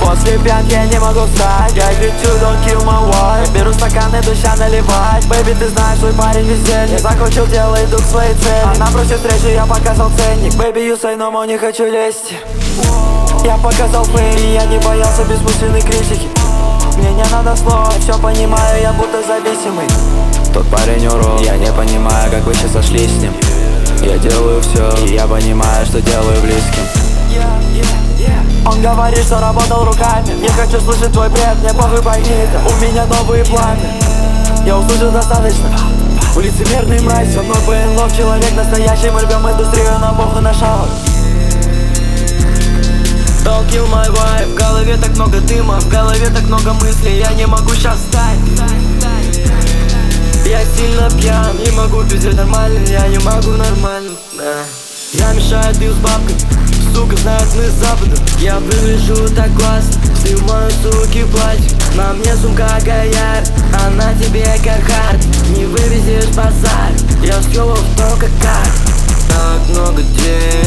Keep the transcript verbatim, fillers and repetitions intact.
После пьянки я не могу встать. Я кричу don't kill my wife. Я беру стаканы, душа наливать. Бэйби, ты знаешь, свой парень везде. Я закончил дело, иду к своей цели. Она просит встречи, я показал ценник. Бэйби, you say no, не хочу лезть. Я показал фейм, и я не боялся бессмысленной критики. Мне не надо слов, я все понимаю, я будто зависимый. Тот парень урод, я не понимаю, как вы сейчас сошлись с ним. Я делаю все, и я понимаю, что делаю близким. Он говорит, что работал руками. Не хочу слышать твой бред, мне похуй, пойми это. У меня новые планы, я услышал достаточно. Улицы мирный мразь, со мной ПНЛОВ, человек настоящий. Мы рвем индустрию, нам похуй на шалок. Don't kill my vibe. В голове так много дыма, в голове так много мыслей. Я не могу сейчас встать. Я сильно пьян, не могу пиздеть нормально. Я не могу нормально, да. Я мешаю, ты с бабкой. Сука, знает мы с запада. Я выгляжу так классно. Ты в мою суки платье. На мне сумка Гаяр, а на тебе Кархард. Не вывезешь базар, я съебал в то как карт. Так много денег